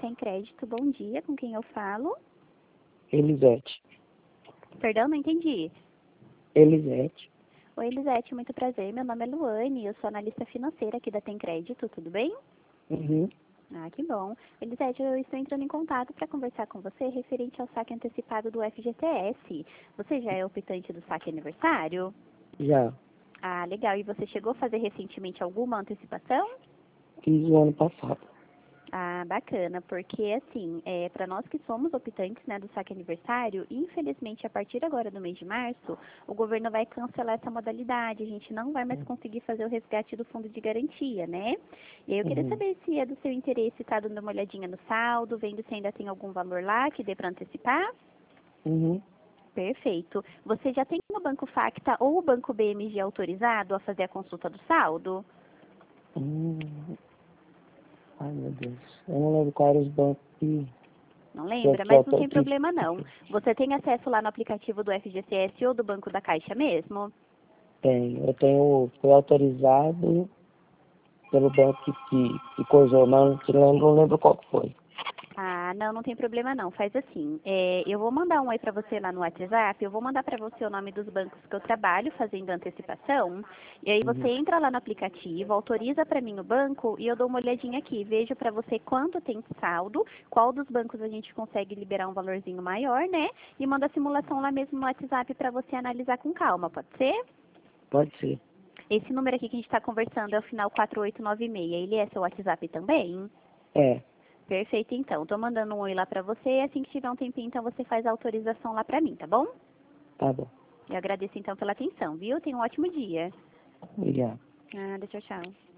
Tem Crédito, bom dia, com quem eu falo? Elisete. Perdão, não entendi. Elisete. Oi, Elisete, muito prazer. Meu nome é Luane, eu sou analista financeira aqui da Tem Crédito, tudo bem? Uhum. Ah, que bom. Elisete, eu estou entrando em contato para conversar com você referente ao saque antecipado do FGTS. Você já é optante do saque aniversário? Já. Ah, legal. E você chegou a fazer recentemente alguma antecipação? Fiz o ano passado. Ah, bacana, porque assim, para nós que somos optantes, né, do saque aniversário, infelizmente a partir agora do mês de março, o governo vai cancelar essa modalidade, a gente não vai mais conseguir fazer o resgate do fundo de garantia, né? E aí eu queria Uhum. saber se é do seu interesse estar dando uma olhadinha no saldo, vendo se ainda tem algum valor lá que dê para antecipar. Uhum. Perfeito. Você já tem o Banco Facta ou o Banco BMG autorizado a fazer a consulta do saldo? Hum. Ai, meu Deus. Eu não lembro quais eram os bancos Não que eu lembra? que Mas não auto- tem problema não. Você tem acesso lá no aplicativo do FGCS ou do Banco da Caixa mesmo? tenho. Fui autorizado pelo banco que coisou, mas não lembro qual que foi. Ah, não, não tem problema não. Faz assim, eu vou mandar um oi para você lá no WhatsApp, eu vou mandar para você o nome dos bancos que eu trabalho fazendo antecipação, e aí você Uhum. entra lá no aplicativo, autoriza para mim o banco e eu dou uma olhadinha aqui, vejo para você quanto tem saldo, qual dos bancos a gente consegue liberar um valorzinho maior, né? E manda a simulação lá mesmo no WhatsApp para você analisar com calma, pode ser? Pode ser. Esse número aqui que a gente está conversando é o final 4896. Ele é seu WhatsApp também? É. Perfeito, então. Tô mandando um oi lá pra você e assim que tiver um tempinho, então você faz a autorização lá pra mim, tá bom? Tá bom. Eu agradeço então pela atenção, viu? Tenha um ótimo dia. Obrigado. Tchau, tchau.